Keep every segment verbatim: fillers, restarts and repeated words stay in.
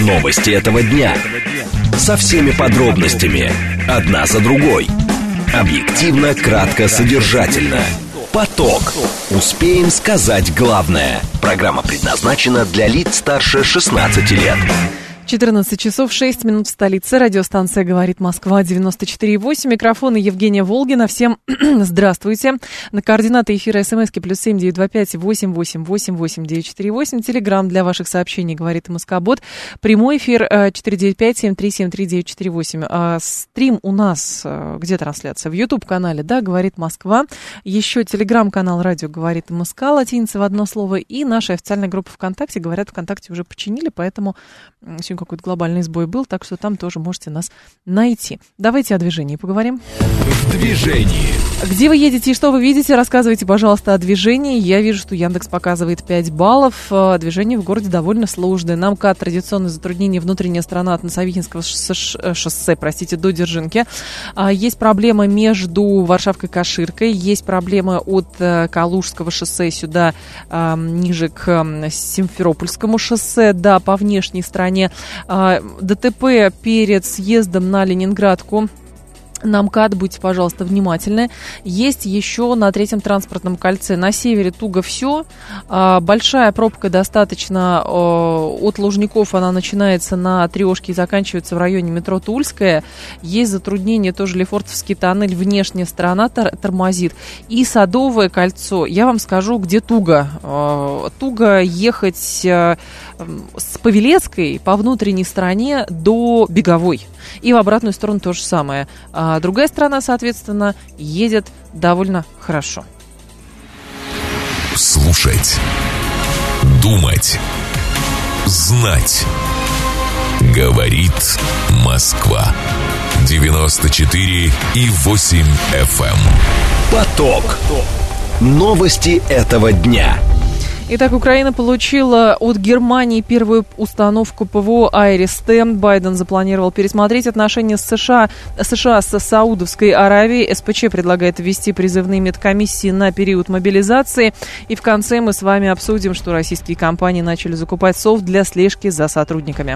Новости этого дня. Со всеми подробностями. Одна за другой. Объективно, кратко, содержательно. Поток. Успеем сказать главное. Программа предназначена для лиц старше шестнадцати лет. четырнадцать часов шесть минут в столице. Радиостанция «Говорит Москва», девяносто четыре и восемь. Микрофон Евгения Волгина. Всем здравствуйте. На координаты эфира смски плюс семь девятьсот двадцать пять восемь восемь восемь восемь девять четыре восемь. Телеграм для ваших сообщений «Говорит МСК-бот». Прямой эфир четыре девять пять семь три семь три девять четыре восемь. А стрим у нас, где трансляция? В YouTube-канале, да, «Говорит Москва». Еще телеграм-канал «Радио говорит МСК», латиница в одно слово. И наша официальная группа ВКонтакте. Говорят, ВКонтакте уже починили, поэтому сегодня какой-то глобальный сбой был, так что там тоже можете нас найти. Давайте о движении поговорим. В движении. Где вы едете и что вы видите? Рассказывайте, пожалуйста, о движении. Я вижу, что Яндекс показывает пять баллов. Движение в городе довольно сложное. На МКАД традиционное затруднение внутренняя сторона от Носовихинского шоссе, простите, до Дзержинки. Есть проблема между Варшавкой и Каширкой. Есть проблема от Калужского шоссе сюда, ниже к Симферопольскому шоссе, да, по внешней стороне. ДТП перед съездом на Ленинградку. На МКАД будьте, пожалуйста, внимательны. Есть еще на третьем транспортном кольце на севере туго все. Большая пробка достаточно от Лужников. Она начинается на Трешке и заканчивается в районе метро Тульская. Есть затруднение тоже Лефортовский тоннель. Внешняя сторона тормозит. И Садовое кольцо. Я вам скажу, где туго. Туго ехать с Павелецкой по внутренней стороне до Беговой. И в обратную сторону то же самое. А другая сторона, соответственно, едет довольно хорошо. Слушать. Думать. Знать. Говорит Москва. девяносто четыре и восемь эф эм. Поток. Новости этого дня. Итак, Украина получила от Германии первую установку ПВО «Айрис-Т». Байден запланировал пересмотреть отношения с США, США с Саудовской Аравией. СПЧ предлагает ввести призывные медкомиссии на период мобилизации. И в конце мы с вами обсудим, что российские компании начали закупать софт для слежки за сотрудниками.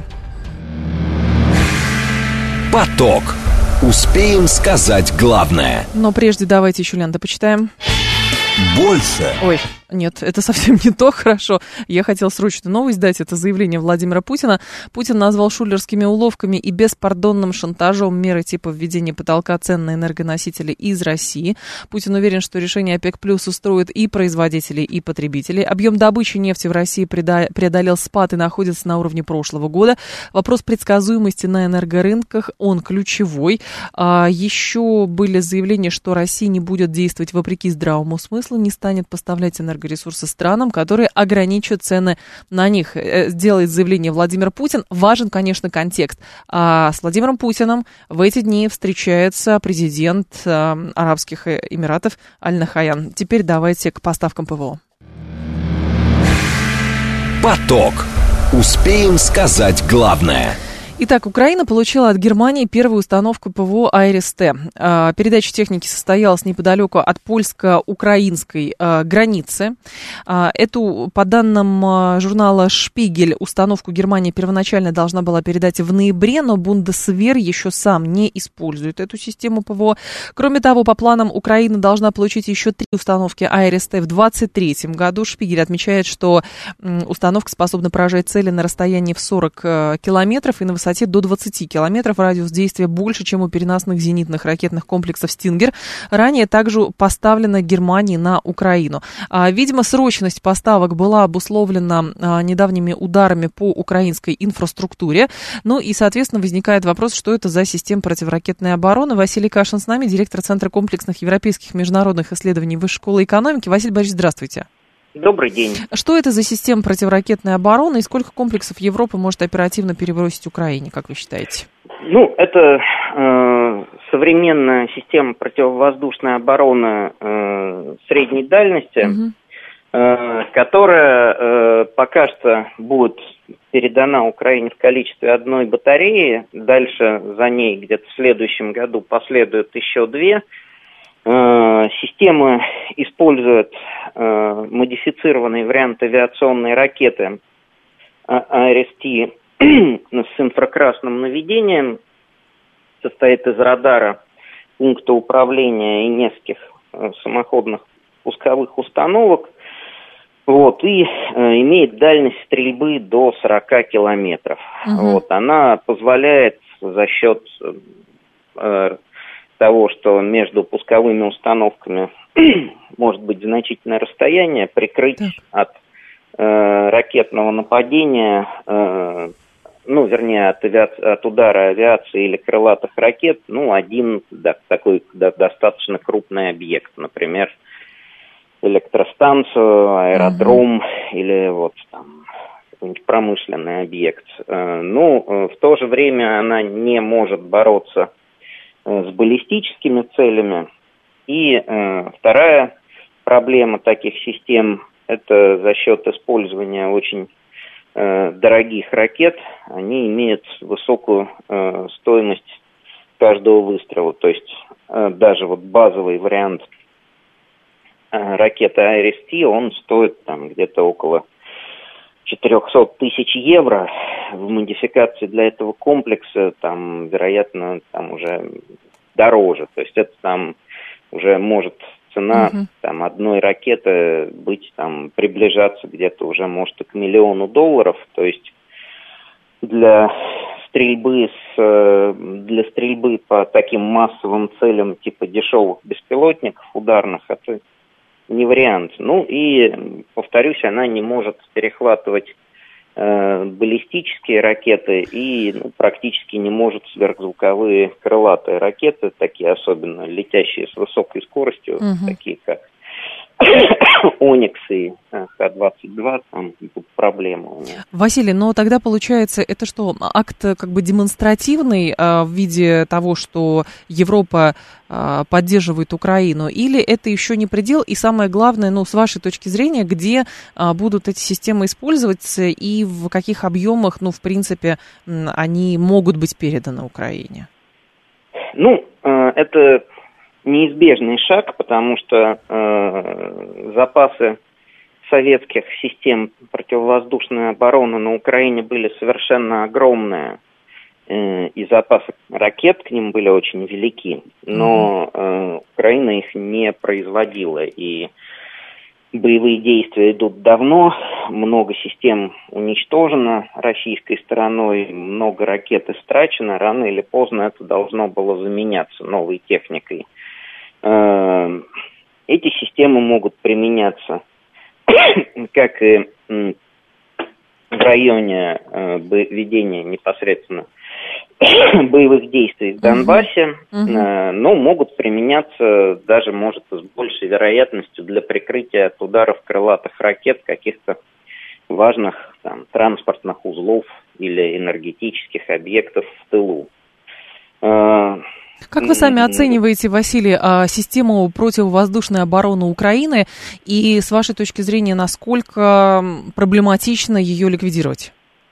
Поток. Успеем сказать главное. Но прежде давайте еще ленты почитаем. Больше. Ой, нет, это совсем не то, хорошо. Я хотел срочно новость дать. Это заявление Владимира Путина. Путин назвал шулерскими уловками и беспардонным шантажом меры типа введения потолка цен на энергоносители из России. Путин уверен, что решение ОПЕК+ устроит и производителей, и потребителей. Объем добычи нефти в России преодолел спад и находится на уровне прошлого года. Вопрос предсказуемости на энергорынках, он ключевой. А еще были заявления, что Россия не будет действовать вопреки здравому смыслу, не станет поставлять энергоресурсы странам, которые ограничат цены на них. Делает заявление Владимир Путин. Важен, конечно, контекст. А с Владимиром Путиным в эти дни встречается президент Арабских Эмиратов Аль-Нахаян. Теперь давайте к поставкам ПВО. Поток. Успеем сказать главное. Итак, Украина получила от Германии первую установку ПВО «Айрис-Т». Передача техники состоялась неподалеку от польско-украинской границы. Эту, по данным журнала «Шпигель», установку Германия первоначально должна была передать в ноябре, но Бундесвер еще сам не использует эту систему ПВО. Кроме того, по планам Украина должна получить еще три установки «Айрис-Т» в двадцать третьем году. «Шпигель» отмечает, что установка способна поражать цели на расстоянии в сорок километров и на высоте до двадцати километров. Радиус действия больше, чем у переносных зенитных ракетных комплексов «Стингер». Ранее также поставлена Германии на Украину. Видимо, срочность поставок была обусловлена недавними ударами по украинской инфраструктуре. Ну и, соответственно, возникает вопрос, что это за система противоракетной обороны. Василий Кашин с нами, директор Центра комплексных европейских международных исследований Высшей школы экономики. Василий Борисович, здравствуйте. Добрый день. Что это за система противоракетной обороны и сколько комплексов Европа может оперативно перебросить Украине, как вы считаете? Ну, это э, современная система противовоздушной обороны э, средней дальности, угу. э, которая э, пока что будет передана Украине в количестве одной батареи. Дальше за ней где-то в следующем году последуют еще две. Система использует э, модифицированный вариант авиационной ракеты эй ар эс ти с инфракрасным наведением, состоит из радара, пункта управления и нескольких э, самоходных пусковых установок. Вот, и э, имеет дальность стрельбы до сорок километров. Uh-huh. Вот, она позволяет за счет э, того, что между пусковыми установками может быть значительное расстояние, прикрыть uh-huh. от э, ракетного нападения, э, ну, вернее, от, авиа- от удара авиации или крылатых ракет, ну, один да, такой да, достаточно крупный объект, например, электростанцию, аэродром uh-huh. или вот там какой-нибудь промышленный объект. Ну, в то же время она не может бороться с баллистическими целями. И вторая проблема таких систем – это за счет использования очень дорогих ракет. Они имеют высокую стоимость каждого выстрела. То есть даже вот базовый вариант ракеты Айрис-Ти, он стоит там где-то около четыреста тысяч евро. В модификации для этого комплекса там, вероятно, там уже дороже. То есть это там уже может цена uh-huh. там одной ракеты быть там приближаться где-то уже может и к миллиону долларов. То есть для стрельбы с для стрельбы по таким массовым целям типа дешевых беспилотников ударных это не вариант. Ну и, повторюсь, она не может перехватывать э, баллистические ракеты и ну, практически не может сверхзвуковые крылатые ракеты, такие особенно летящие с высокой скоростью, uh-huh. такие как Оникс и Х двадцать два, там тут проблемы у них. Василий, но тогда получается, это что, акт как бы демонстративный а, в виде того, что Европа а, поддерживает Украину, или это еще не предел, и самое главное, ну, с вашей точки зрения, где а, будут эти системы использоваться и в каких объемах, ну, в принципе, они могут быть переданы Украине? Ну, это неизбежный шаг, потому что э, запасы советских систем противовоздушной обороны на Украине были совершенно огромные, э, и запасы ракет к ним были очень велики, но э, Украина их не производила, и боевые действия идут давно, много систем уничтожено российской стороной, много ракет истрачено, рано или поздно это должно было заменяться новой техникой. Эти системы могут применяться как и в районе ведения непосредственно боевых действий в Донбассе, uh-huh. но могут применяться даже, может, с большей вероятностью для прикрытия от ударов крылатых ракет каких-то важных там, транспортных узлов или энергетических объектов в тылу. Как вы сами оцениваете, Василий, систему противовоздушной обороны Украины и, с вашей точки зрения, насколько проблематично ее ликвидировать?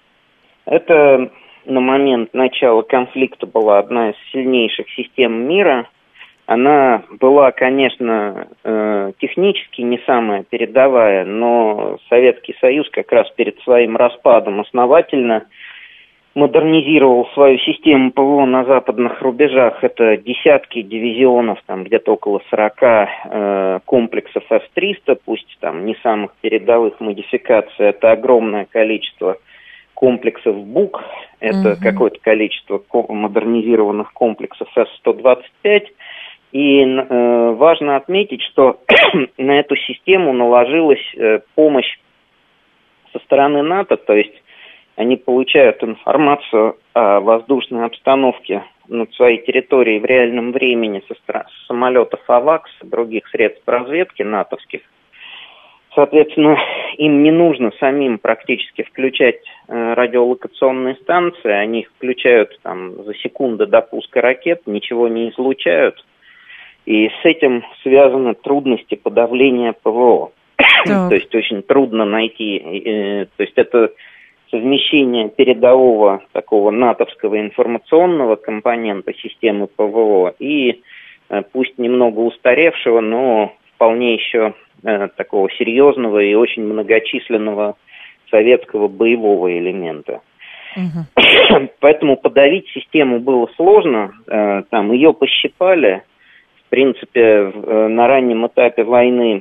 Это на момент начала конфликта была одна из сильнейших систем мира. Она была, конечно, технически не самая передовая, но Советский Союз как раз перед своим распадом основательно модернизировал свою систему ПВО на западных рубежах. Это десятки дивизионов, там где-то около сорока э, комплексов эс триста, пусть там не самых передовых модификаций. Это огромное количество комплексов БУК, это uh-huh. какое-то количество модернизированных комплексов эс сто двадцать пять. И э, важно отметить, что на эту систему наложилась э, помощь со стороны НАТО, то есть они получают информацию о воздушной обстановке над своей территорией в реальном времени со стороны самолетов АВАКС и других средств разведки натовских. Соответственно, им не нужно самим практически включать э, радиолокационные станции, они их включают там, за секунды до пуска ракет, ничего не излучают, и с этим связаны трудности подавления ПВО. То есть очень трудно найти, э, то есть это совмещение передового такого натовского информационного компонента системы ПВО и э, пусть немного устаревшего, но вполне еще э, такого серьезного и очень многочисленного советского боевого элемента. Угу. Поэтому подавить систему было сложно. Там ее пощипали. В принципе, на раннем этапе войны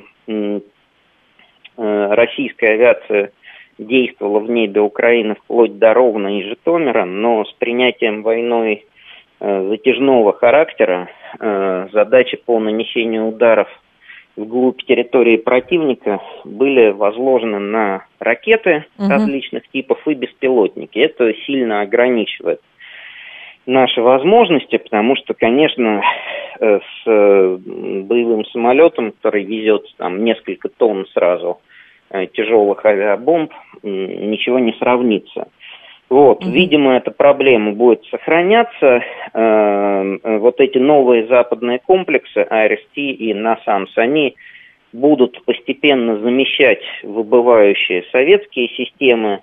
российская авиация действовала в небе Украины вплоть до Ровно и Житомира, но с принятием войной затяжного характера задачи по нанесению ударов вглубь территории противника были возложены на ракеты угу. различных типов и беспилотники. Это сильно ограничивает наши возможности, потому что, конечно, с боевым самолетом, который везет там несколько тонн сразу тяжелых авиабомб, ничего не сравнится. Вот, mm-hmm. видимо, эта проблема будет сохраняться. Вот эти новые западные комплексы эй ар эс ти и насамс, они будут постепенно замещать выбывающие советские системы.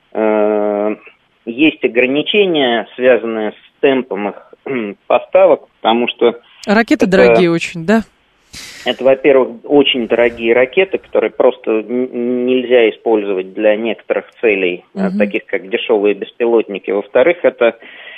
Есть ограничения, связанные с темпом их поставок, потому что... Ракеты это, дорогие очень, да? Это, во-первых, очень дорогие ракеты, которые просто нельзя использовать для некоторых целей, угу. таких как дешевые беспилотники. Во-вторых, это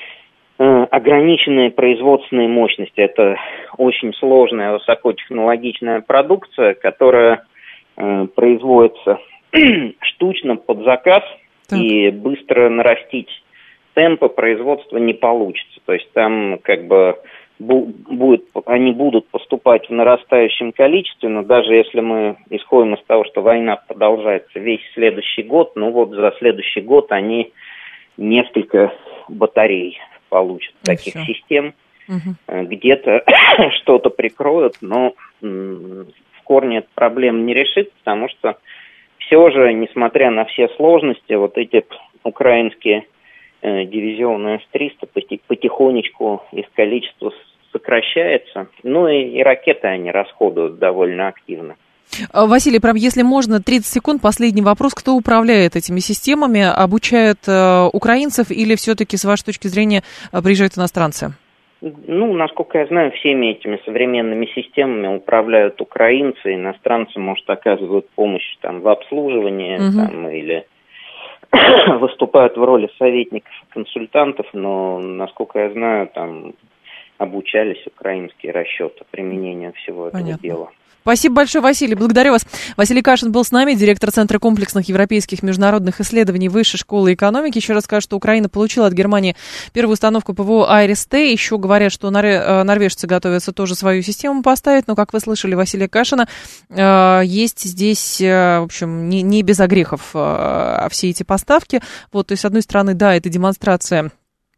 ограниченные производственные мощности. Это очень сложная, высокотехнологичная продукция, которая производится штучно под заказ, так. и быстро нарастить темпы производства не получится. То есть там как бы... Будет, они будут поступать в нарастающем количестве, но даже если мы исходим из того, что война продолжается весь следующий год, ну вот за следующий год они несколько батарей получат и таких все. Систем. Угу. Где-то что-то прикроют, но в корне эта проблема не решит, потому что все же, несмотря на все сложности, вот эти украинские дивизионы эс триста потихонечку их количество сокращается. Ну и, и ракеты они расходуют довольно активно. Василий, прям если можно, тридцать секунд, последний вопрос. Кто управляет этими системами? Обучают э, украинцев или все-таки, с вашей точки зрения, приезжают иностранцы? Ну, насколько я знаю, всеми этими современными системами управляют украинцы. Иностранцы, может, оказывают помощь там, в обслуживании угу. там, или... выступают в роли советников и консультантов, но, насколько я знаю, там обучались украинские расчеты применения всего этого Понятно. Дела. Спасибо большое, Василий. Благодарю вас. Василий Кашин был с нами, директор Центра комплексных европейских международных исследований Высшей школы экономики. Еще раз скажу, что Украина получила от Германии первую установку ПВО эй ар эс ти. Еще говорят, что нор- норвежцы готовятся тоже свою систему поставить. Но, как вы слышали, Василия Кашина, есть здесь, в общем, не, не без огрехов все эти поставки. Вот, то есть, с одной стороны, да, это демонстрация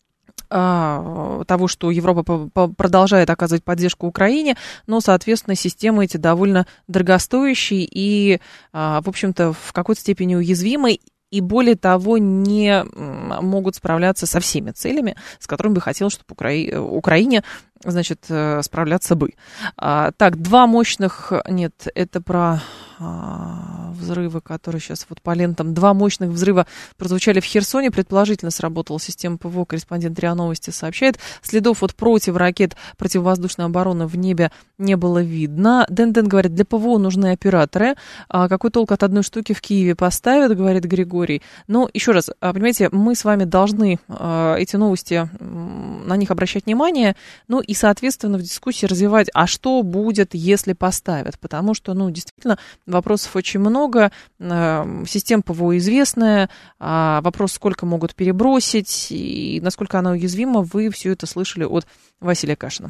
того, что Европа продолжает оказывать поддержку Украине, но, соответственно, системы эти довольно дорогостоящие и, в общем-то, в какой-то степени уязвимы, и, более того, не могут справляться со всеми целями, с которыми бы хотелось, чтобы Укра... Украине, значит, справляться бы. А, так, два мощных... Нет, это про а, взрывы, которые сейчас вот по лентам. Два мощных взрыва прозвучали в Херсоне. Предположительно сработала система ПВО. Корреспондент РИА Новости сообщает. Следов от противоракет противовоздушной обороны в небе не было видно. Дэн-Дэн говорит, для ПВО нужны операторы. А какой толк от одной штуки в Киеве поставят, говорит Григорий. Но еще раз, понимаете, мы с вами должны а, эти новости, на них обращать внимание, ну и, соответственно, в дискуссии развивать, а что будет, если поставят, потому что, ну, действительно, вопросов очень много, система ПВО известная, вопрос, сколько могут перебросить и насколько она уязвима, вы все это слышали от Василия Кашина.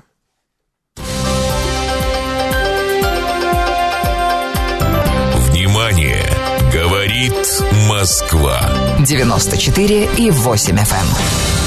Внимание! Говорит Москва. девяносто четыре и восемь эф эм.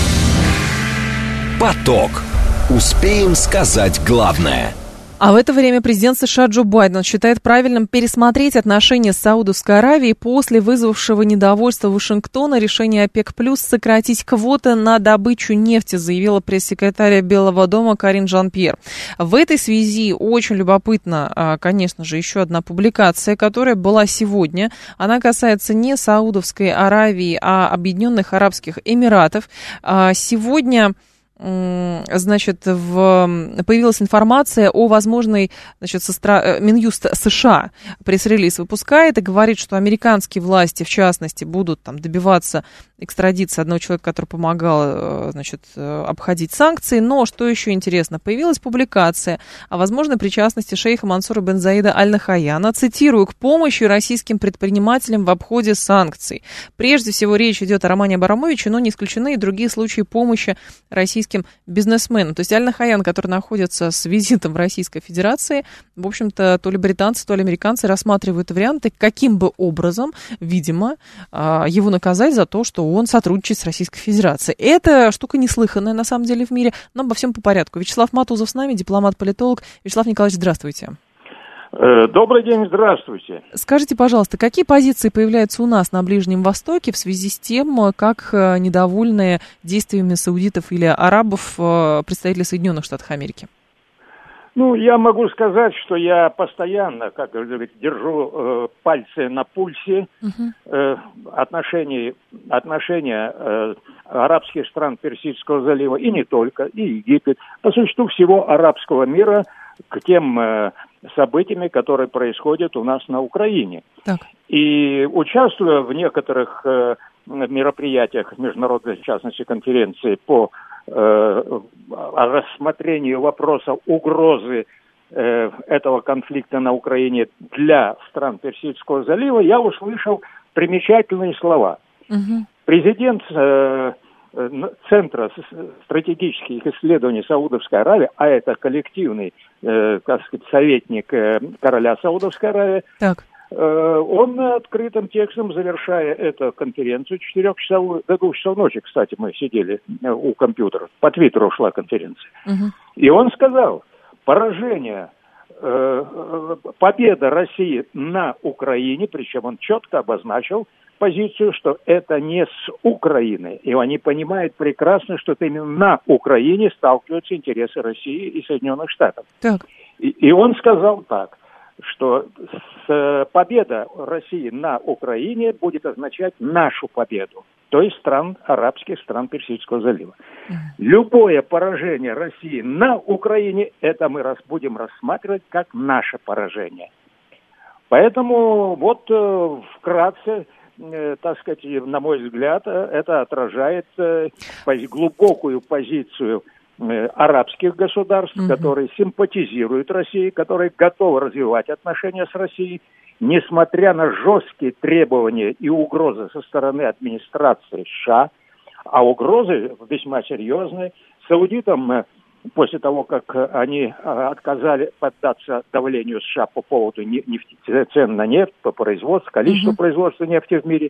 Поток. Успеем сказать главное. А в это время президент США Джо Байден считает правильным пересмотреть отношения с Саудовской Аравией после вызвавшего недовольство Вашингтона решения ОПЕК+ сократить квоты на добычу нефти, заявила пресс-секретарь Белого дома Карин Жан-Пьер. В этой связи очень любопытна, конечно же, еще одна публикация, которая была сегодня. Она касается не Саудовской Аравии, а Объединенных Арабских Эмиратов. Сегодня значит, в, появилась информация о возможной, значит, со стра... Минюст США пресс-релиз выпускает и говорит, что американские власти, в частности, будут там добиваться экстрадиции одного человека, который помогал, значит, обходить санкции. Но, что еще интересно, появилась публикация о возможной причастности шейха Мансура бен Заида Аль-Нахаяна, цитирую, к помощи российским предпринимателям в обходе санкций. Прежде всего, речь идет о Романе Абрамовиче, но не исключены и другие случаи помощи российским бизнесменам. То есть Аль-Нахаян, который находится с визитом в Российской Федерации, в общем-то, то ли британцы, то ли американцы рассматривают варианты, каким бы образом, видимо, его наказать за то, что он сотрудничает с Российской Федерацией. Это штука неслыханная, на самом деле, в мире, но обо всем по порядку. Вячеслав Матузов с нами, дипломат-политолог. Вячеслав Николаевич, здравствуйте. Добрый день, здравствуйте. Скажите, пожалуйста, какие позиции появляются у нас на Ближнем Востоке в связи с тем, как недовольны действиями саудитов или арабов представители Соединенных Штатов Америки? Ну, я могу сказать, что я постоянно, как говорится, держу э, пальцы на пульсе uh-huh. э, отношений, отношения э, арабских стран Персидского залива, и не только, и Египет, по существу всего арабского мира, к тем э, событиями, которые происходят у нас на Украине. Так. И участвуя в некоторых э, мероприятиях международной, в частности, конференции по э, рассмотрению вопроса угрозы э, этого конфликта на Украине для стран Персидского залива, я услышал примечательные слова. Угу. Президент э, Центра стратегических исследований Саудовской Аравии, а это коллективный, э, так сказать, советник э, короля Саудовской Аравии, так. э, он открытым текстом, завершая эту конференцию, четырехчасовую, до двух часов ночи, кстати, мы сидели у компьютера, по Твиттеру шла конференция, угу. и он сказал, поражение, э, победа России на Украине, причем он четко обозначил позицию, что это не с Украины. И они понимают прекрасно, что это именно на Украине сталкиваются интересы России и Соединенных Штатов. Так. И, и он сказал так, что с, победа России на Украине будет означать нашу победу, то есть стран, арабских стран Персидского залива. Mm. Любое поражение России на Украине, это мы рас, будем рассматривать как наше поражение. Поэтому вот э, вкратце, так сказать, на мой взгляд, это отражает глубокую позицию арабских государств, mm-hmm. которые симпатизируют России, которые готовы развивать отношения с Россией, несмотря на жесткие требования и угрозы со стороны администрации США, а угрозы весьма серьезные. Саудитам, после того, как они отказали поддаться давлению США по поводу нефти, цен на нефть, по производству, количеству mm-hmm. производства нефти в мире,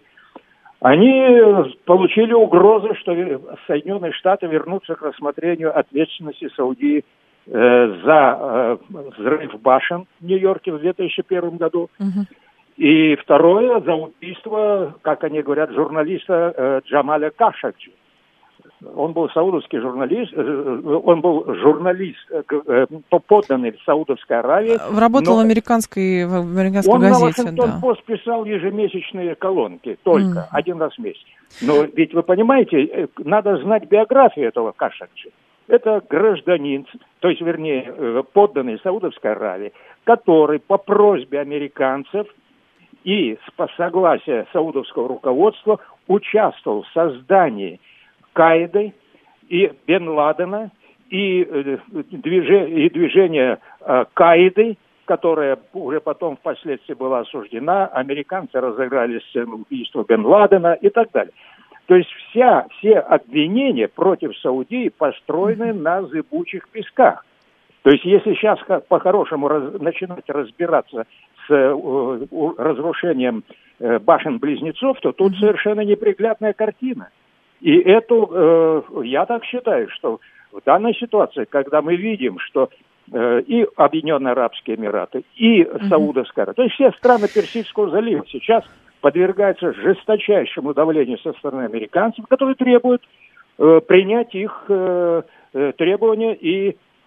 они получили угрозу, что Соединенные Штаты вернутся к рассмотрению ответственности Саудии э, за э, взрыв башен в Нью-Йорке в две тысячи первом году. Mm-hmm. И второе, за убийство, как они говорят, журналиста э, Джамаля Кашоджи. Он был саудовский журналист, он был журналист, подданный в Саудовской Аравии. Работал в американской, в американской он газете. Он на Вашингтон-Пост да. писал ежемесячные колонки, только mm. один раз в месяц. Но ведь вы понимаете, надо знать биографию этого Кашоджи. Это гражданин, то есть, вернее, подданный Саудовской Аравии, который по просьбе американцев и по согласию саудовского руководства участвовал в создании Каиды и Бен Ладена, и, э, движение, и движение э, Каиды, которая уже потом впоследствии была осуждена, американцы разыграли сцену убийства Бен Ладена и так далее. То есть вся, все обвинения против Саудии построены на зыбучих песках. То есть если сейчас по-хорошему раз, начинать разбираться с э, разрушением э, башен-близнецов, то тут совершенно неприглядная картина. И эту, э, я так считаю, что в данной ситуации, когда мы видим, что э, и Объединенные Арабские Эмираты, и mm-hmm. Саудовская Аравия, то есть все страны Персидского залива сейчас подвергаются жесточайшему давлению со стороны американцев, которые требуют э, принять их э, э, требования и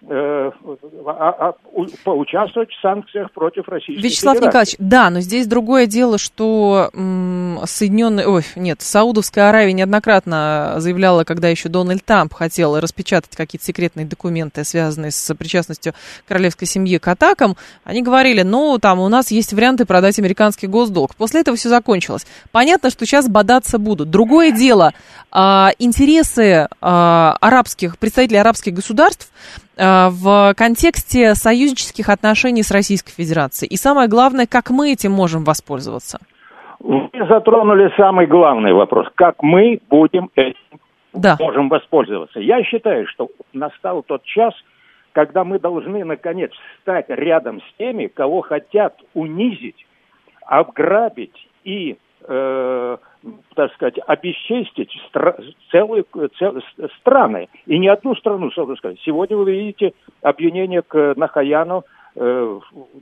э, а, а, поучаствовать в санкциях против Российской Вячеслав Федерации. Николаевич, да, но здесь другое дело, что м, Соединенные, ой, нет, Саудовская Аравия неоднократно заявляла, когда еще Дональд Трамп хотел распечатать какие-то секретные документы, связанные с причастностью королевской семьи к атакам, они говорили, ну, там у нас есть варианты продать американский госдолг. После этого все закончилось. Понятно, что сейчас бодаться будут. Другое дело, а, интересы а, арабских, представителей арабских государств а, в контексте союзнических отношений с Российской Федерацией. И самое главное, как мы этим можем воспользоваться. Вы затронули самый главный вопрос. Как мы будем этим да. можем воспользоваться? Я считаю, что настал тот час, когда мы должны, наконец, стать рядом с теми, кого хотят унизить, обграбить и, э, так сказать, обесчестить стра- целые, цел- страны. И не одну страну, собственно сказать. Сегодня вы видите обвинение к Нахаяну, э,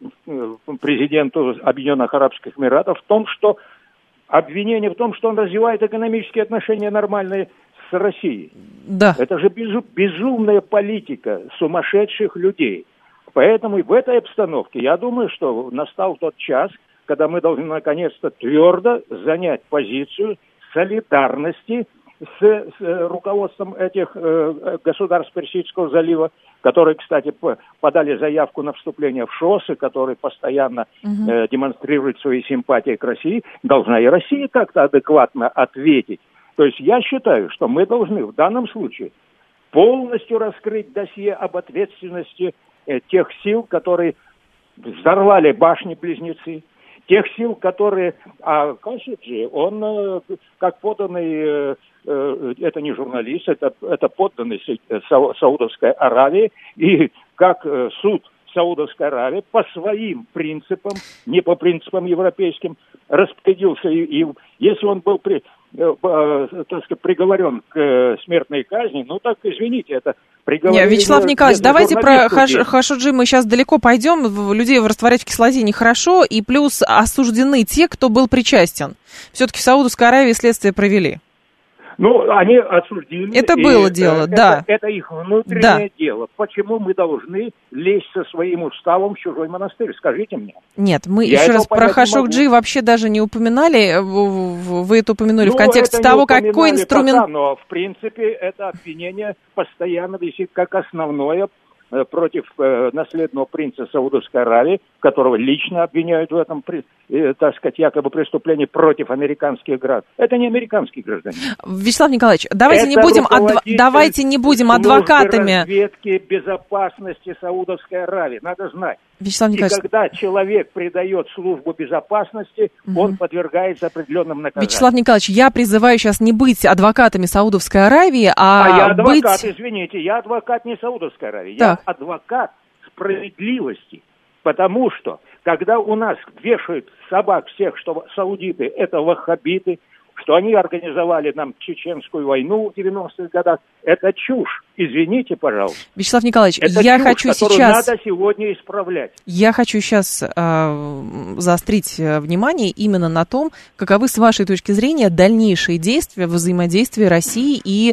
президенту Объединенных Арабских Эмиратов, в том, что обвинение в том, что он развивает экономические отношения нормальные с Россией. Да. Это же безу- безумная политика сумасшедших людей. Поэтому и в этой обстановке я думаю, что настал тот час, когда мы должны наконец-то твердо занять позицию солидарности с, с руководством этих э, государств Персидского залива, которые, кстати, по, подали заявку на вступление в ШОС, и которые постоянно угу. э, демонстрируют свои симпатии к России. Должна и Россия как-то адекватно ответить. То есть я считаю, что мы должны в данном случае полностью раскрыть досье об ответственности э, тех сил, которые взорвали башни-близнецы, тех сил, которые... А Кашиджи, он, э, как подданный, э, э, это не журналист, это, это подданный Са- Саудовской Аравии, и как э, суд Саудовской Аравии по своим принципам, не по принципам европейским, распорядился. И, и если он был при, э, э, так сказать, приговорен к э, смертной казни, ну так, извините, это приговорение... Нет, Вячеслав Николаевич, давайте про Хаш, Хашуджи мы сейчас далеко пойдем. Людей растворять в кислоте нехорошо, и плюс осуждены те, кто был причастен. Все-таки в Саудовской Аравии следствие провели. Ну, они осудили. Это было дело, это, да. Это их внутреннее да. дело. Почему мы должны лезть со своим уставом в чужой монастырь? Скажите мне. Нет, мы Я еще раз про Хашуджи вообще даже не упоминали. Вы это упомянули ну, в контексте того, какой инструмент... Пока, но, в принципе, это обвинение постоянно висит как основное против э, наследного принца Саудовской Аравии, которого лично обвиняют в этом, э, так сказать, якобы преступлении против американских граждан. Это не американский гражданин. Вячеслав Николаевич, давайте не будем, адв... давайте не будем адвокатами. Разведки безопасности Саудовской Аравии. Надо знать. Вячеслав Николаевич... И когда человек предает службу безопасности, угу. он подвергается определенным наказаниям. Вячеслав Николаевич, я призываю сейчас не быть адвокатами Саудовской Аравии, а, а я адвокат, быть... извините, я адвокат не Саудовской Аравии, так. я адвокат справедливости, потому что, когда у нас вешают собак всех, что саудиты – это ваххабиты, что они организовали нам чеченскую войну в девяностых годах, это чушь. Извините, пожалуйста. Вячеслав Николаевич, это я чушь, хочу которую сейчас... надо сегодня исправлять. Я хочу сейчас э, заострить внимание именно на том, каковы, с вашей точки зрения, дальнейшие действия в взаимодействии России и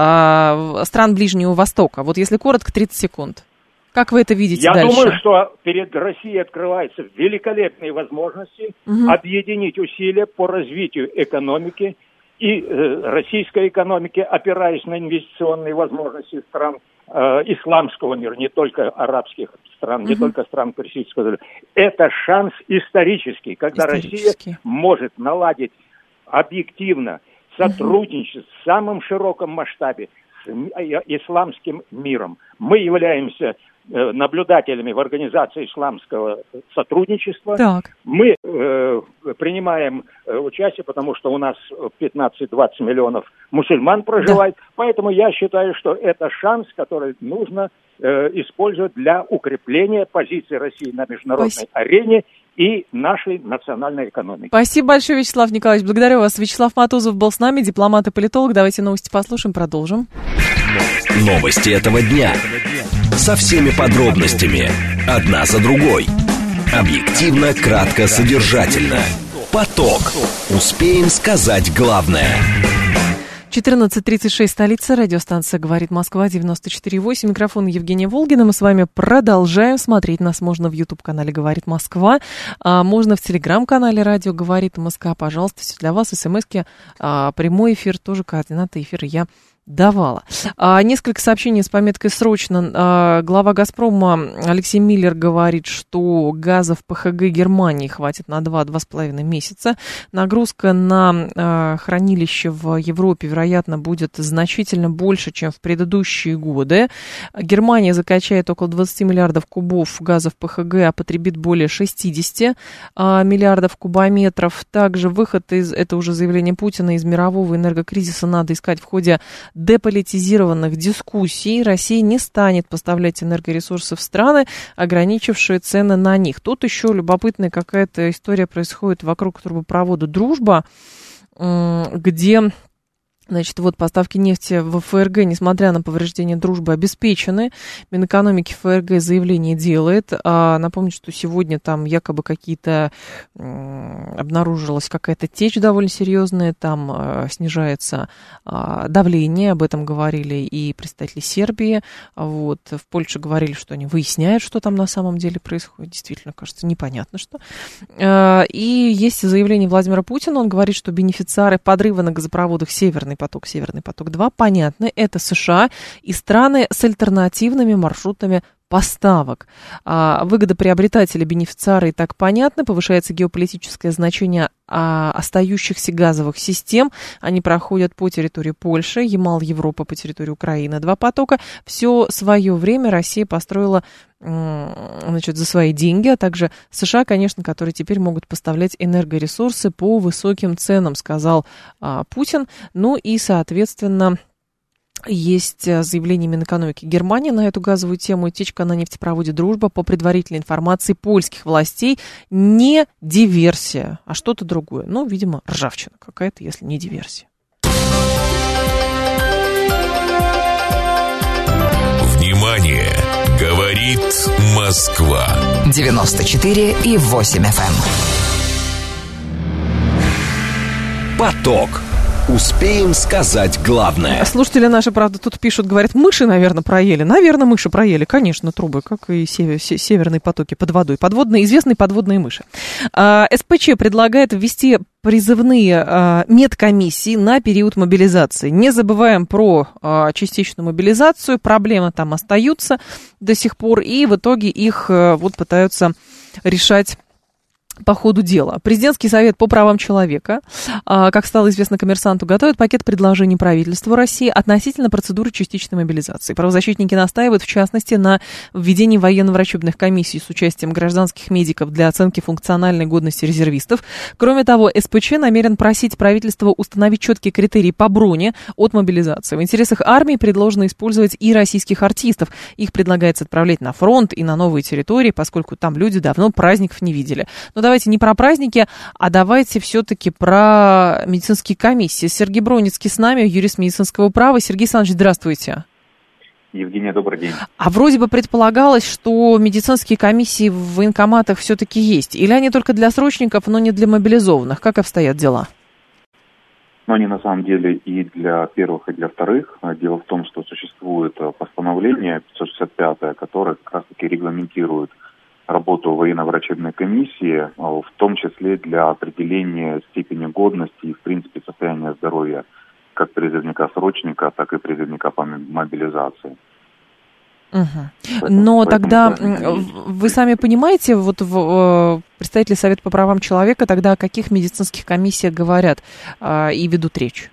э, стран Ближнего Востока. Вот если коротко, тридцать секунд. Как вы это видите Я дальше? Я думаю, что перед Россией открываются великолепные возможности угу. объединить усилия по развитию экономики и э, российской экономики, опираясь на инвестиционные возможности стран э, исламского мира, не только арабских стран, угу. не только стран Персидского залива. Это шанс исторический, когда Россия может наладить объективно сотрудничество угу. в самом широком масштабе с исламским миром. Мы являемся наблюдателями в организации исламского сотрудничества. Так. Мы э, принимаем э, участие, потому что у нас пятнадцать-двадцать миллионов мусульман проживает. Да. Поэтому я считаю, что это шанс, который нужно э, использовать для укрепления позиции России на международной Спасибо. арене и нашей национальной экономики. Спасибо большое, Вячеслав Николаевич. Благодарю вас. Вячеслав Матузов был с нами, дипломат и политолог. Давайте новости послушаем, продолжим. Новости этого дня. Со всеми подробностями. Одна за другой. Объективно, кратко, содержательно. Поток. Успеем сказать главное. четырнадцать тридцать шесть, столица, радиостанция «Говорит Москва», девяносто четыре восемь. Микрофон Евгения Волгина. Мы с вами продолжаем смотреть. Нас можно в YouTube-канале «Говорит Москва», а можно в Телеграм-канале «Радио Говорит Москва». Пожалуйста, все для вас. СМСки, а, прямой эфир, тоже координаты эфира я давала. А, несколько сообщений с пометкой «Срочно». А, глава «Газпрома» Алексей Миллер говорит, что газа в ПХГ Германии хватит на два-два с половиной месяца. Нагрузка на а, хранилище в Европе, вероятно, будет значительно больше, чем в предыдущие годы. Германия закачает около двадцать миллиардов кубов газа в ПХГ, а потребит более шестьдесят а, миллиардов кубометров. Также выход из, это уже заявление Путина, из мирового энергокризиса надо искать в ходе деполитизированных дискуссий. Россия не станет поставлять энергоресурсы в страны, ограничившие цены на них. Тут еще любопытная какая-то история происходит вокруг трубопровода «Дружба», где... Значит, вот поставки нефти в ФРГ, несмотря на повреждение «Дружбы», обеспечены. Минэкономики ФРГ заявление делает. А напомню, что сегодня там якобы какие-то... обнаружилась какая-то течь довольно серьезная, там а, снижается а, давление, об этом говорили и представители Сербии. Вот. В Польше говорили, что они выясняют, что там на самом деле происходит. Действительно, кажется, непонятно что. А, и есть заявление Владимира Путина, он говорит, что бенефициары подрыва на газопроводах «Северный поток», «Северный поток-два», понятно, это США и страны с альтернативными маршрутами поставок. А, выгодоприобретатели, бенефициары и так понятно, повышается геополитическое значение а, остающихся газовых систем. Они проходят по территории Польши, Ямал-Европа по территории Украины. Два потока. Все свое время Россия построила, значит, за свои деньги, а также США, конечно, которые теперь могут поставлять энергоресурсы по высоким ценам, сказал а, Путин. Ну и, соответственно, есть заявление Минэкономики Германии на эту газовую тему. Утечка на нефтепроводе «Дружба», по предварительной информации польских властей, не диверсия, а что-то другое. Ну, видимо, ржавчина какая-то, если не диверсия. Внимание! Говорит Москва. девяносто четыре и восемь эф эм. Поток. Успеем сказать главное. Слушатели наши, правда, тут пишут, говорят, мыши, наверное, проели. Наверное, мыши проели, конечно, трубы, как и север, северные потоки под водой. Подводные, известные подводные мыши. А, СПЧ предлагает ввести призывные а, медкомиссии на период мобилизации. Не забываем про а, частичную мобилизацию. Проблемы там остаются до сих пор, и в итоге их а, вот пытаются решать по ходу дела. Президентский совет по правам человека, как стало известно «Коммерсанту», готовит пакет предложений правительству России относительно процедуры частичной мобилизации. Правозащитники настаивают, в частности, на введении военно-врачебных комиссий с участием гражданских медиков для оценки функциональной годности резервистов. Кроме того, СПЧ намерен просить правительство установить четкие критерии по броне от мобилизации. В интересах армии предложено использовать и российских артистов. Их предлагается отправлять на фронт и на новые территории, поскольку там люди давно праздников не видели. Но давайте не про праздники, а давайте все-таки про медицинские комиссии. Сергей Броницкий с нами, юрист медицинского права. Сергей Александрович, здравствуйте. Евгения, добрый день. А вроде бы предполагалось, что медицинские комиссии в военкоматах все-таки есть. Или они только для срочников, но не для мобилизованных? Как обстоят дела? Но они на самом деле и для первых, и для вторых. Дело в том, что существует постановление пятьсот шестьдесят пятое, которое как раз-таки регламентирует работу военно-врачебной комиссии, в том числе для определения степени годности и, в принципе, состояния здоровья как призывника-срочника, так и призывника по мобилизации. Угу. Но тогда вы сами понимаете, вот в, представители Совета по правам человека тогда о каких медицинских комиссиях говорят и ведут речь?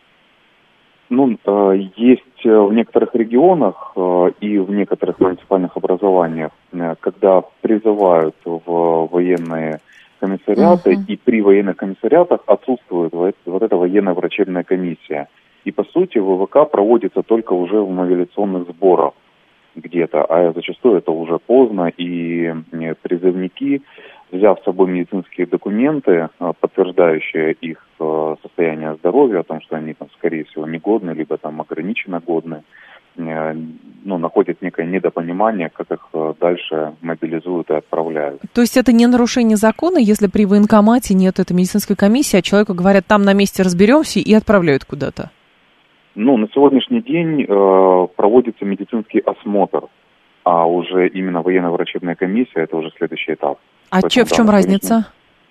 Ну, есть в некоторых регионах и в некоторых муниципальных образованиях, когда призывают в военные комиссариаты, uh-huh. и при военных комиссариатах отсутствует вот эта военно-врачебная комиссия. И, по сути, ВВК проводится только уже в мобилизационных сборах где-то, а зачастую это уже поздно, и призывники, взяв с собой медицинские документы, подтверждающие их состояние здоровья, о том, что они, там, скорее всего, негодны, либо там ограниченно годны, ну, находят некое недопонимание, как их дальше мобилизуют и отправляют. То есть это не нарушение закона, если при военкомате нет этой медицинской комиссии, а человеку говорят, там на месте разберемся, и отправляют куда-то? Ну, на сегодняшний день э, проводится медицинский осмотр, а уже именно военно-врачебная комиссия – это уже следующий этап. А че, в чем разница?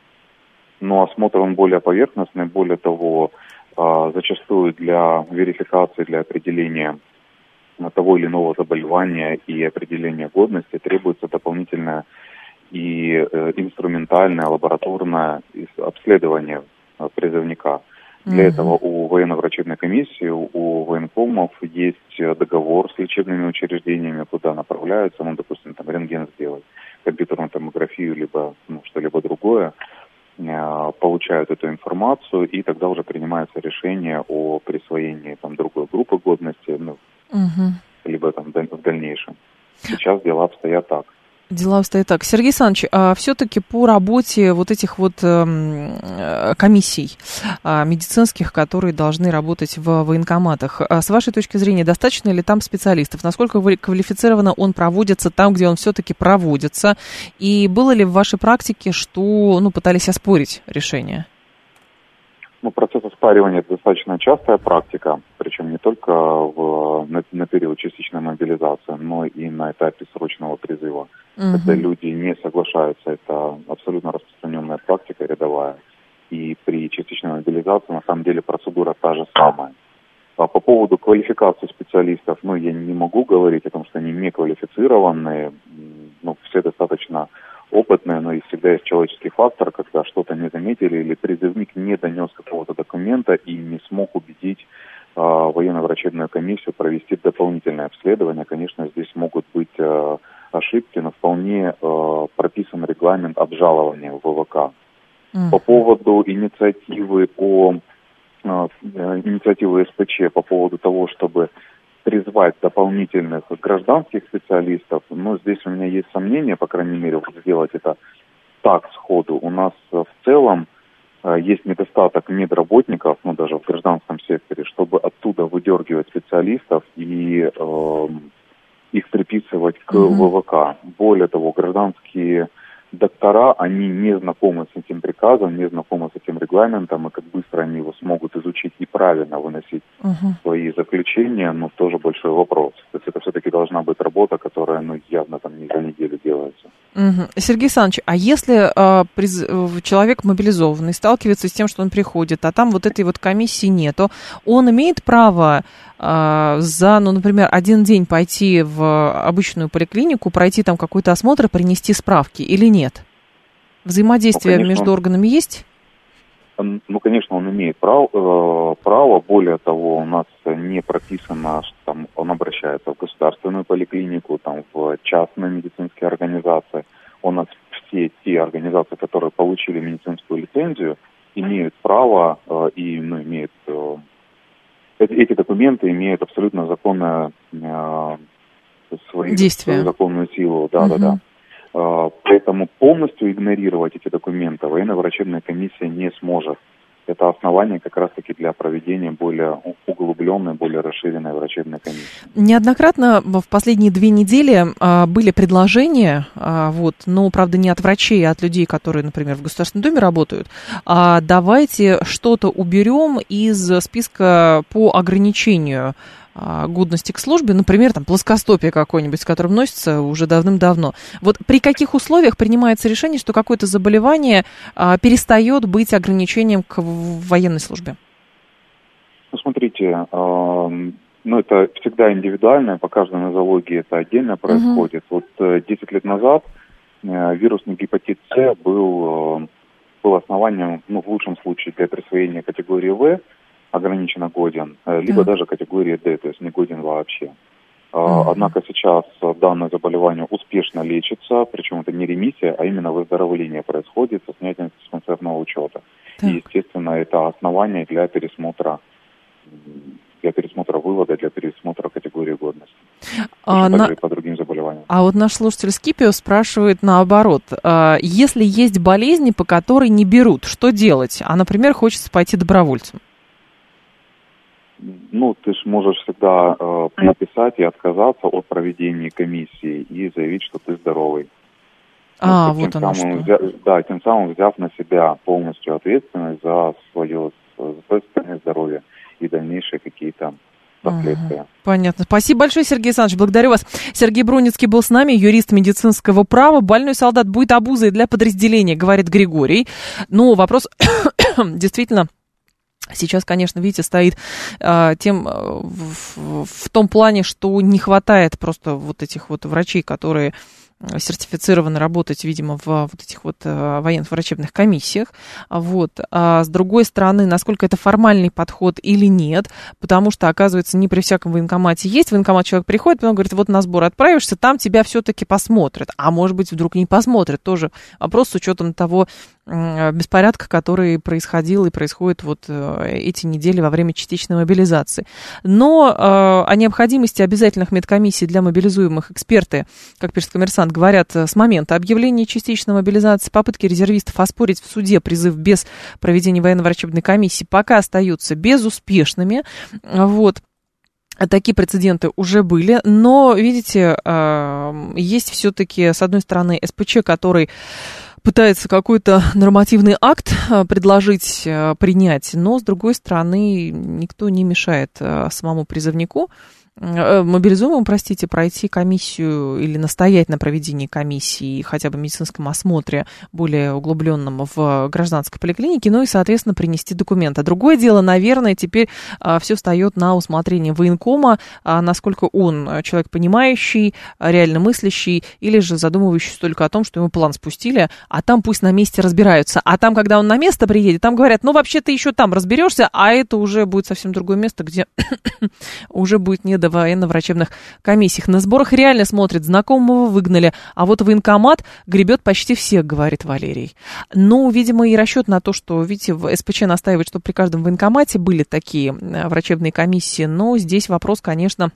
Ну, осмотр, он более поверхностный, более того, э, зачастую для верификации, для определения того или иного заболевания и определения годности требуется дополнительное и э, инструментальное, лабораторное обследование э, призывника. Для mm-hmm. этого у военно-врачебной комиссии, у военкомов есть договор с лечебными учреждениями, куда направляются, ну, допустим, там рентген сделать, компьютерную томографию, либо ну, что-либо другое, э, получают эту информацию, и тогда уже принимается решение о присвоении там другой группы годности, ну, mm-hmm. либо там в дальнейшем. Сейчас дела обстоят так. Дела обстоят так. Сергей Александрович, а все-таки по работе вот этих вот э, комиссий э, медицинских, которые должны работать в военкоматах, а с вашей точки зрения, достаточно ли там специалистов? Насколько квалифицированно он проводится там, где он все-таки проводится? И было ли в вашей практике, что ну, пытались оспорить решение? Ну, процесс оспаривания – это достаточно частая практика, причем не только в, на, на период частичной мобилизации, но и на этапе срочного призыва. Uh-huh. Когда люди не соглашаются, это абсолютно распространенная практика, рядовая. И при частичной мобилизации, на самом деле, процедура та же самая. А по поводу квалификации специалистов, ну, я не могу говорить о том, что они не квалифицированные, ну, все достаточно опытные, но и всегда есть человеческий фактор, когда что-то не заметили или призывник не донес какого-то документа и не смог убедить э, военно-врачебную комиссию провести дополнительное обследование. Конечно, здесь могут быть э, ошибки, но вполне э, прописан регламент обжалования в ВВК. Mm. По поводу инициативы по э, инициативы СПЧ по поводу того, чтобы призвать дополнительных гражданских специалистов, но здесь у меня есть сомнения, по крайней мере, вот сделать это так сходу. У нас в целом э, есть недостаток медработников, ну даже в гражданском секторе, чтобы оттуда выдергивать специалистов и э, их приписывать к mm-hmm. ВВК. Более того, гражданские доктора, они не знакомы с этим приказом, не знакомы с этим регламентом, и как быстро они его смогут изучить и правильно выносить uh-huh. свои заключения, ну, тоже большой вопрос. То есть это все-таки должна быть работа, которая, ну, явно там не за неделю делается. Uh-huh. Сергей Александрович, а если э, приз... человек мобилизованный сталкивается с тем, что он приходит, а там вот этой вот комиссии нету, он имеет право э, за, ну, например, один день пойти в обычную поликлинику, пройти там какой-то осмотр, принести справки или нет? Взаимодействие ну, конечно, между органами есть? Он, ну, конечно, он имеет прав, э, право. Более того, у нас не прописано, что там он обращается в государственную поликлинику, там, в частные медицинские организации. У нас все те организации, которые получили медицинскую лицензию, имеют право э, и ну, имеют... Э, эти документы имеют абсолютно законное э, свою, свою законную силу. Да, угу. да, да. Поэтому полностью игнорировать эти документы военно-врачебная комиссия не сможет. Это основание как раз-таки для проведения более углубленной, более расширенной врачебной комиссии. Неоднократно в последние две недели а, были предложения, а, вот, но, правда, не от врачей, а от людей, которые, например, в Государственной Думе работают. А, давайте что-то уберем из списка по ограничению годности к службе, например, там, плоскостопие какое-нибудь, с которым носится уже давным-давно. Вот при каких условиях принимается решение, что какое-то заболевание а, перестает быть ограничением к военной службе? Ну, смотрите, э, ну, это всегда индивидуально, по каждой нозологии это отдельно происходит. Uh-huh. Вот десять лет назад э, вирусный гепатит С был, э, был основанием, ну, в лучшем случае, для присвоения категории В, ограниченно годен, либо да. даже категории Д, то есть не годен вообще. Uh-huh. Однако сейчас данное заболевание успешно лечится, причем это не ремиссия, а именно выздоровление происходит со снятием диспансерного учета. Так. И, естественно, это основание для пересмотра, для пересмотра вывода, для пересмотра категории годности. А, на... по другим заболеваниям. А вот наш слушатель Скипио спрашивает наоборот. Если есть болезни, по которой не берут, что делать? А, например, хочется пойти добровольцем. Ну, ты же можешь всегда э, написать и отказаться от проведения комиссии и заявить, что ты здоровый. А, ну, вот оно что. Взя... Да, тем самым взяв на себя полностью ответственность за свое, за свое состояние здоровья и дальнейшие какие-то последствия. Ага. Понятно. Спасибо большое, Сергей Александрович. Благодарю вас. Сергей Бруницкий был с нами, юрист медицинского права. Больной солдат будет обузой для подразделения, говорит Григорий. Но вопрос действительно... Сейчас, конечно, видите, стоит э, тем, э, в, в том плане, что не хватает просто вот этих вот врачей, которые сертифицированы работать, видимо, в вот этих вот э, военных врачебных комиссиях. Вот. А с другой стороны, насколько это формальный подход или нет, потому что, оказывается, не при всяком военкомате есть. В военкомат человек приходит, потом говорит, вот на сбор отправишься, там тебя все-таки посмотрят. А может быть, вдруг не посмотрят. Тоже вопрос с учетом того э, беспорядка, который происходил и происходит вот э, эти недели во время частичной мобилизации. Но э, о необходимости обязательных медкомиссий для мобилизуемых эксперты, как пишет «Коммерсант», говорят с момента объявления частичной мобилизации. Попытки резервистов оспорить в суде призыв без проведения военно-врачебной комиссии пока остаются безуспешными. Вот. Такие прецеденты уже были, но, видите, есть все-таки, с одной стороны, эс пэ че, который пытается какой-то нормативный акт предложить, принять, но, с другой стороны, никто не мешает самому призывнику, мобилизуемым, простите, пройти комиссию или настоять на проведении комиссии, хотя бы медицинском осмотре более углубленном в гражданской поликлинике, ну и, соответственно, принести документы. Другое дело, наверное, теперь а, все встает на усмотрение военкома, а, насколько он человек понимающий, реально мыслящий, или же задумывающийся только о том, что ему план спустили, а там пусть на месте разбираются. А там, когда он на место приедет, там говорят, ну, вообще ты еще там разберешься, а это уже будет совсем другое место, где уже будет не до военно-врачебных комиссиях. На сборах реально смотрят, знакомого выгнали, а вот военкомат гребет почти всех, говорит Валерий. Ну, видимо, и расчет на то, что, видите, в эс пэ че настаивает, что при каждом военкомате были такие врачебные комиссии, но здесь вопрос, конечно,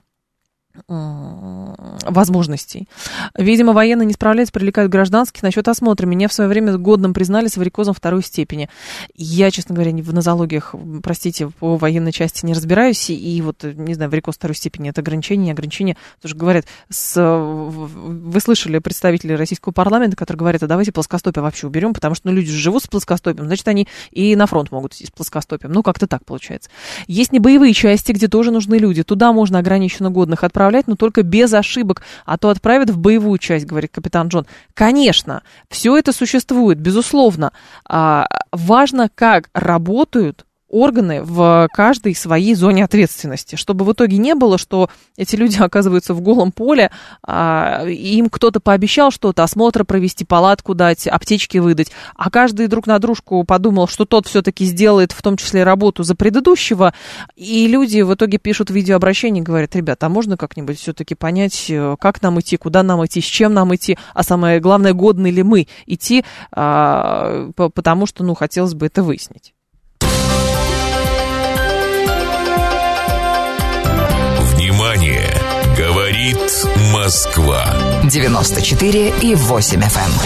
возможностей. Видимо, военные не справляются, привлекают гражданских. Насчет осмотра. Меня в свое время годным признали с варикозом второй степени. Я, честно говоря, в нозологиях, простите, по военной части не разбираюсь. И вот, не знаю, варикоз второй степени — это ограничение, не ограничение. Тоже говорят, с... вы слышали представителей российского парламента, которые говорят, а давайте плоскостопие вообще уберем, потому что ну, люди живут с плоскостопием, значит, они и на фронт могут идти с плоскостопием. Ну, как-то так получается. Есть небоевые части, где тоже нужны люди. Туда можно ограниченно годных отправить, но только без ошибок, а то отправят в боевую часть, говорит капитан Джон. Конечно, все это существует, безусловно. А, важно, как работают органы в каждой своей зоне ответственности, чтобы в итоге не было, что эти люди оказываются в голом поле, а, им кто-то пообещал что-то, осмотр провести, палатку дать, аптечки выдать, а каждый друг на дружку подумал, что тот все-таки сделает в том числе работу за предыдущего, и люди в итоге пишут видеообращение и говорят, ребята, а можно как-нибудь все-таки понять, как нам идти, куда нам идти, с чем нам идти, а самое главное, годны ли мы идти, а, потому что, ну, хотелось бы это выяснить. Внимание! Говорит Москва. девяносто четыре и восемь эф эм.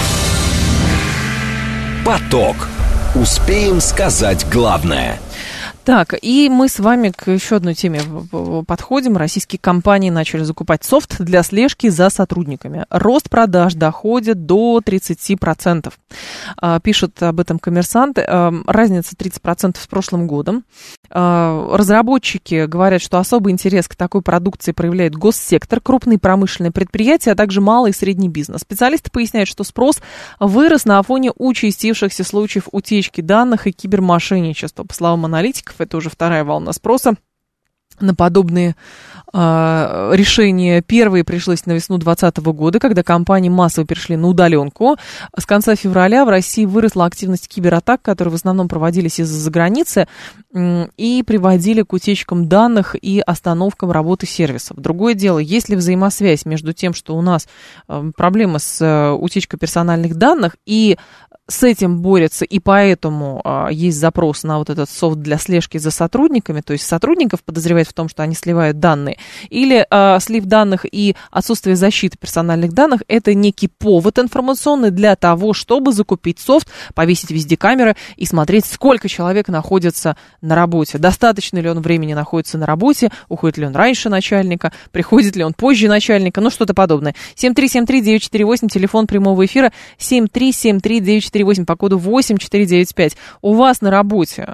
Поток. Успеем сказать главное. Так, и мы с вами к еще одной теме подходим. Российские компании начали закупать софт для слежки за сотрудниками. Рост продаж доходит до тридцать процентов. Пишет об этом «Коммерсант». Разница тридцать процентов с прошлым годом. Разработчики говорят, что особый интерес к такой продукции проявляет госсектор, крупные промышленные предприятия, а также малый и средний бизнес. Специалисты поясняют, что спрос вырос на фоне участившихся случаев утечки данных и кибермошенничества. По словам аналитиков, это уже вторая волна спроса на подобные э, решения. Первые пришлось на весну двадцатого года, когда компании массово перешли на удаленку. С конца февраля в России выросла активность кибератак, которые в основном проводились из-за границы э, и приводили к утечкам данных и остановкам работы сервисов. Другое дело, есть ли взаимосвязь между тем, что у нас э, проблема с э, утечкой персональных данных, и с этим борются, и поэтому а, есть запрос на вот этот софт для слежки за сотрудниками, то есть сотрудников подозревают в том, что они сливают данные, или а, слив данных и отсутствие защиты персональных данных – это некий повод информационный для того, чтобы закупить софт, повесить везде камеры и смотреть, сколько человек находится на работе, достаточно ли он времени находится на работе, уходит ли он раньше начальника, приходит ли он позже начальника, ну что-то подобное. семь три семь три девять четыре восемь, телефон прямого эфира, семь три семь три девять четыре восемь по коду восемь четыре девять пять. У вас на работе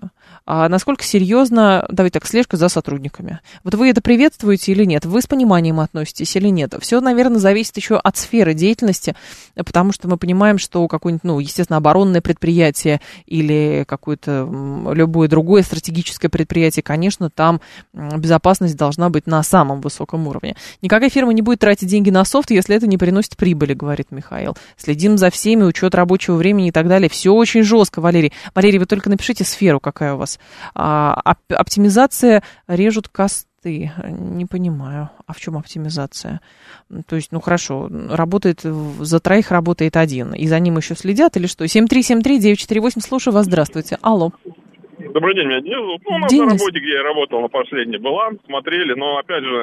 А насколько серьезно, давайте так, слежка за сотрудниками? Вот вы это приветствуете или нет? Вы с пониманием относитесь или нет? Все, наверное, зависит еще от сферы деятельности, потому что мы понимаем, что какое-нибудь, ну, естественно, оборонное предприятие или какое-то любое другое стратегическое предприятие, конечно, там безопасность должна быть на самом высоком уровне. Никакая фирма не будет тратить деньги на софт, если это не приносит прибыли, говорит Михаил. Следим за всеми, учет рабочего времени и так далее. Все очень жестко, Валерий. Валерий, вы только напишите сферу, какая у вас. А, оп- оптимизация, режут косты. Не понимаю. А в чем оптимизация? То есть, ну хорошо, работает, за троих работает один, и за ним еще следят или что? семь три семь три девять четыре восемь, слушаю вас, здравствуйте. Алло. Добрый день, меня Денис. Ну, у нас Денис. на работе, где я работал на последней, была, смотрели, но опять же,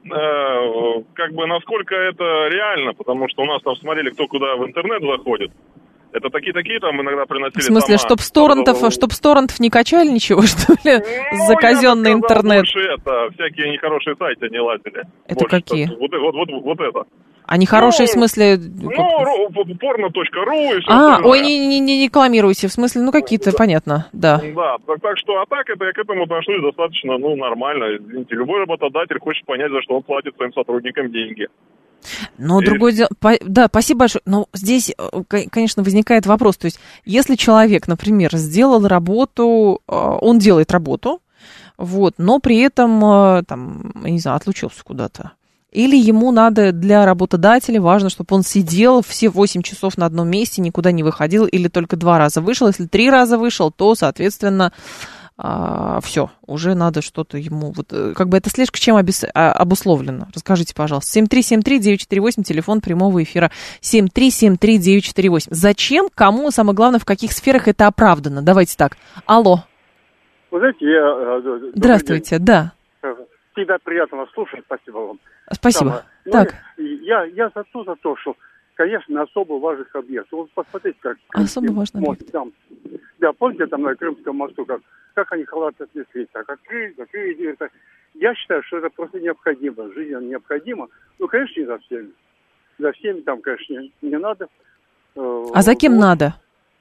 э, как бы насколько это реально, потому что у нас там смотрели, кто куда в интернет заходит. Это такие-такие там иногда приносили. В смысле, сама, чтоб с торрентов, что... чтоб с торрентов не качали ничего, что ли? Ну, За казенный я бы сказал, интернет. больше это, всякие нехорошие сайты не лазили. Это больше, какие? Так, вот, вот, вот, вот это. А нехорошие, Ну, в смысле... Ну, порно точка ру и все А, остальное. ой, не, не, не рекламируйте, в смысле, ну какие-то, понятно, да. Да, так, так что, а так это я к этому отношусь достаточно, ну, нормально. Извините, любой работодатель хочет понять, за что он платит своим сотрудникам деньги. Но И... другое дело, по, да, спасибо большое. Но здесь, конечно, возникает вопрос. То есть, если человек, например, сделал работу, он делает работу, вот, но при этом, там, не знаю, отлучился куда-то. Или ему надо для работодателя, важно, чтобы он сидел все восемь часов на одном месте, никуда не выходил, или только два раза вышел. Если три раза вышел, то, соответственно, а, все, уже надо что-то ему... Вот, как бы это слежка чем обес... обусловлено? Расскажите, пожалуйста. семь три семь три девять четыре восемь, телефон прямого эфира семь три семь три девять четыре восемь. Зачем, кому, самое главное, в каких сферах это оправдано? Давайте так. Алло. Вы знаете, я... Здравствуйте, да. Всегда приятно вас слушать, спасибо вам. Спасибо. Ну, так. Я, я за то, за то, что, конечно, на особо важных объектах. Вот посмотрите, как... Особо важный мост, объект. там, да, помните, там на Крымском мосту, как, как они халатно отнеслись, так, открыли, закрыли. Это. Я считаю, что это просто необходимо, жизненно необходимо. Ну, конечно, не за всеми. За всеми там, конечно, не, не надо. А за кем вот. надо?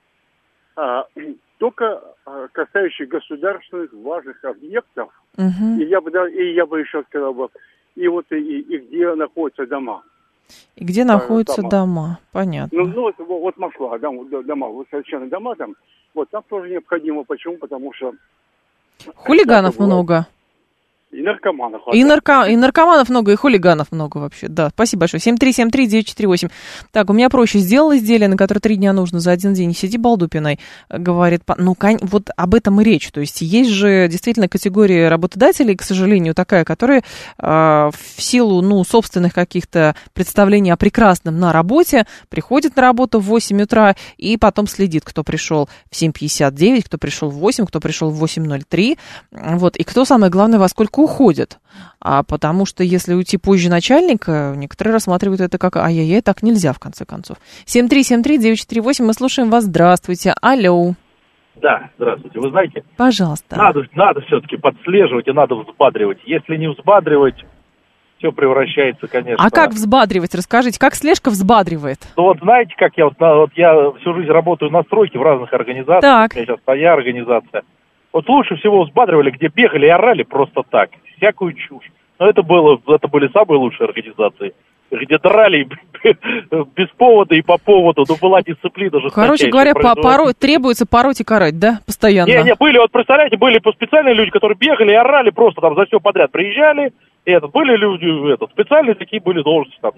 А, только а, касающих государственных важных объектов, угу. и, я бы, и я бы еще сказал бы, и вот и, и где находятся дома. И где находятся дома, дома. Понятно. Ну, ну вот, вот Москва, да, дома, вот совершенно дома там, вот там тоже необходимо. Почему? Потому что... Хулиганов много. И наркоманов. И, нарко... и наркоманов много, и хулиганов много вообще. Да, спасибо большое. семь три семь три девять четыре восемь. Так, у меня проще. Сделал изделие, на которое три дня нужно за один день. Не сиди балдупиной, говорит. Ну, вот об этом и речь. То есть есть же действительно категория работодателей, к сожалению, такая, которая э, в силу, ну, собственных каких-то представлений о прекрасном на работе приходит на работу в восемь утра и потом следит, кто пришел в семь пятьдесят девять, кто пришел в восемь, кто пришел в восемь ноль три. Вот. И кто, самое главное, во сколько уходит. А потому что если уйти позже начальника, некоторые рассматривают это как ай-яй-яй, так нельзя, в конце концов. семь три семь три девять четыре восемь, мы слушаем вас. Здравствуйте. Алло. Да, здравствуйте. Вы знаете, пожалуйста. Надо, надо все-таки подслеживать и надо взбадривать. Если не взбадривать, все превращается, конечно... А как взбадривать? Расскажите, как слежка взбадривает? Ну вот знаете, как я вот, вот я всю жизнь работаю на стройке в разных организациях. Так. У меня сейчас своя организация. Вот лучше всего взбадривали, где бегали и орали просто так. Всякую чушь. Но это было, это были самые лучшие организации. Где драли без повода и по поводу. Но была дисциплина жесточайшая. Короче говоря, по порой, требуется пороть и карать, да? Постоянно. Не, не, были, вот представляете, были специальные люди, которые бегали и орали просто там за все подряд. Приезжали, и этот, были люди, этот, специальные такие были должности там.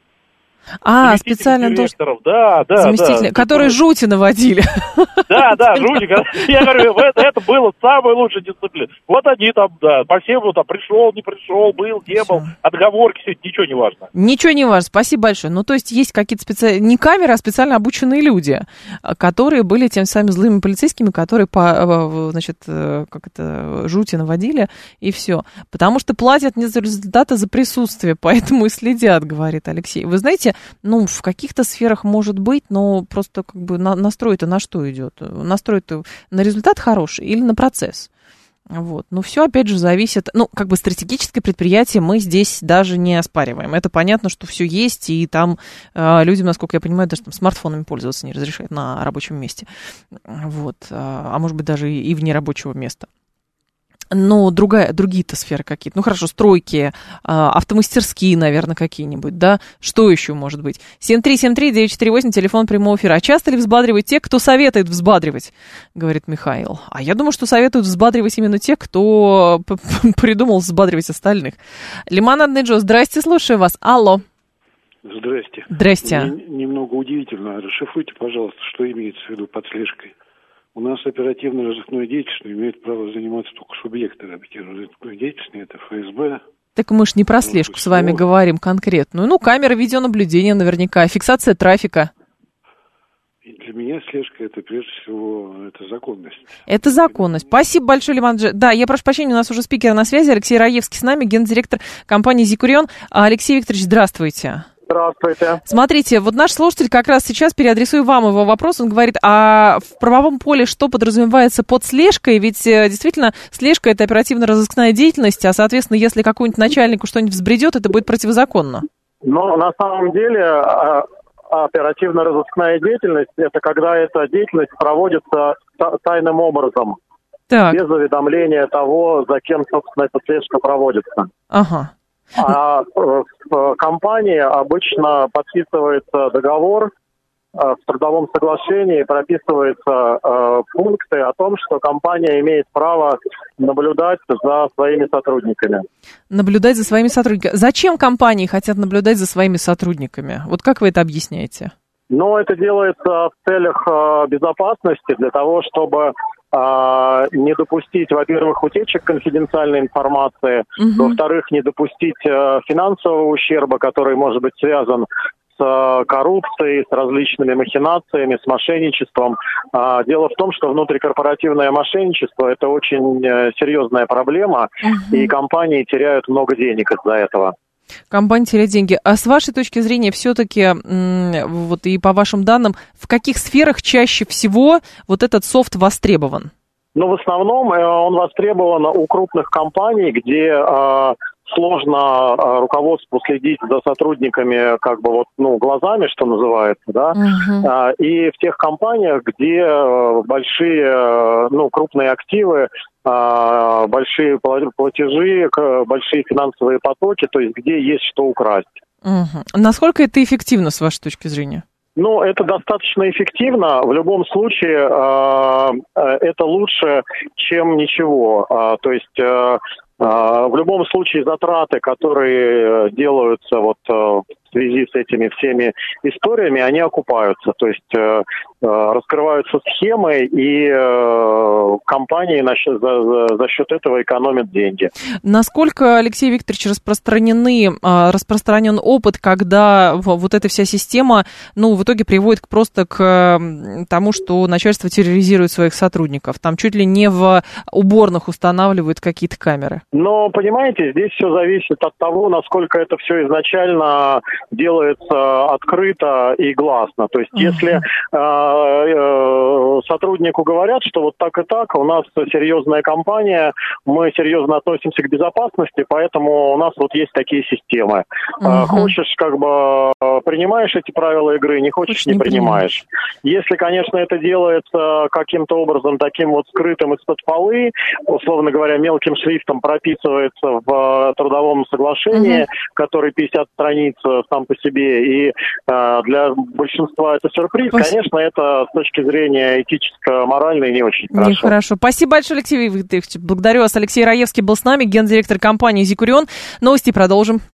А, специально тоже. Да, да, заместители, да. которые жути наводили. Да, да, жути. Я говорю, это, это было самая лучшая дисциплина. Вот они там, да, по всем там пришел, не пришел, был, не был, отговорки, все, ничего не важно. Ничего не важно, спасибо большое. Ну, то есть есть какие-то специальные, не камеры, а специально обученные люди, которые были теми самыми злыми полицейскими, которые, по, значит, как это, жути наводили, и все. Потому что платят не за результаты, а за присутствие, поэтому и следят, говорит Алексей. Вы знаете, ну, в каких-то сферах может быть, но просто как бы на, настрой-то на что идет? Настрой-то на результат хороший или на процесс? Вот. Но все, опять же, зависит... Ну, как бы стратегическое предприятие мы здесь даже не оспариваем. Это понятно, что все есть, и там э, людям, насколько я понимаю, даже там смартфонами пользоваться не разрешают на рабочем месте. Вот. А может быть, даже и вне рабочего места. Но другая, другие-то сферы какие-то. Ну, хорошо, стройки, автомастерские, наверное, какие-нибудь, да? Что еще может быть? семь три семь три девять четыре восемь, телефон прямого эфира. А часто ли взбадривают те, кто советует взбадривать, говорит Михаил. А я думаю, что советуют взбадривать именно те, кто придумал взбадривать остальных. Лимонадный Джо, здрасте, слушаю вас. Алло. Здрасте. Здрасте. Мне немного удивительно. Расшифруйте, пожалуйста, что имеется в виду под слежкой. У нас оперативно-розыскной деятельностью имеют право заниматься только субъекты оперативно-розыскной деятельности, это эф эс бэ. Так мы ж не про слежку с вами говорим конкретную. Ну, камеры видеонаблюдения наверняка, фиксация трафика. И для меня слежка это прежде всего это законность. Это законность. Спасибо большое, Лиман. Да, я прошу прощения, у нас уже спикер на связи, Алексей Раевский с нами, гендиректор компании «Зикурион». Алексей Викторович, здравствуйте. Здравствуйте. Смотрите, вот наш слушатель как раз сейчас, переадресую вам его вопрос, он говорит, а в правовом поле что подразумевается под слежкой? Ведь действительно слежка — это оперативно-розыскная деятельность, а, соответственно, если какому-нибудь начальнику что-нибудь взбредет, это будет противозаконно. Ну, на самом деле, оперативно-розыскная деятельность — это когда эта деятельность проводится тайным образом, так. без уведомления того, за кем, собственно, эта слежка проводится. Ага. А в компании обычно подписывается договор, в трудовом соглашении прописываются пункты о том, что компания имеет право наблюдать за своими сотрудниками. Наблюдать за своими сотрудниками. Зачем компании хотят наблюдать за своими сотрудниками? Вот как вы это объясняете? Ну, это делается в целях безопасности, для того, чтобы не допустить, во-первых, утечек конфиденциальной информации, угу. Во-вторых, не допустить финансового ущерба, который может быть связан с коррупцией, с различными махинациями, с мошенничеством. Дело в том, что внутрикорпоративное мошенничество – это очень серьезная проблема, угу. И компании теряют много денег из-за этого. Компания теряет деньги. А с вашей точки зрения, все-таки, вот и по вашим данным, в каких сферах чаще всего вот этот софт востребован? Ну, в основном он востребован у крупных компаний, где э, сложно э, руководству следить за сотрудниками, как бы вот, ну, глазами, что называется, да. Uh-huh. Э, и в тех компаниях, где э, большие, э, ну, крупные активы, большие платежи, большие финансовые потоки, то есть где есть что украсть. Угу. Насколько это эффективно, с вашей точки зрения? Ну, это достаточно эффективно. В любом случае, это лучше, чем ничего. То есть, в любом случае, затраты, которые делаются вот в связи с этими всеми историями, они окупаются. То есть раскрываются схемы, и компании за, за счет этого экономят деньги. Насколько, Алексей Викторович, распространены, распространен опыт, когда вот эта вся система, ну, в итоге приводит просто к тому, что начальство терроризирует своих сотрудников? Там чуть ли не в уборных устанавливают какие-то камеры. Но, понимаете, здесь все зависит от того, насколько это все изначально делается открыто и гласно. То есть, uh-huh. если э, э, сотруднику говорят, что вот так и так, у нас серьезная компания, мы серьезно относимся к безопасности, поэтому у нас вот есть такие системы. Uh-huh. Э, хочешь, как бы, принимаешь эти правила игры, не хочешь, хочешь не, не принимаешь. принимаешь. Если, конечно, это делается каким-то образом таким вот скрытым из-под полы, условно говоря, мелким шрифтом прописывается в трудовом соглашении, uh-huh. который пятьдесят страниц сам по себе, и э, для большинства это сюрприз, Спасибо. Конечно, это с точки зрения этическо-моральной не очень хорошо. Нехорошо. Спасибо большое, Алексей Викторович. Благодарю вас. Алексей Раевский был с нами, гендиректор компании «Зикурион». Новости продолжим.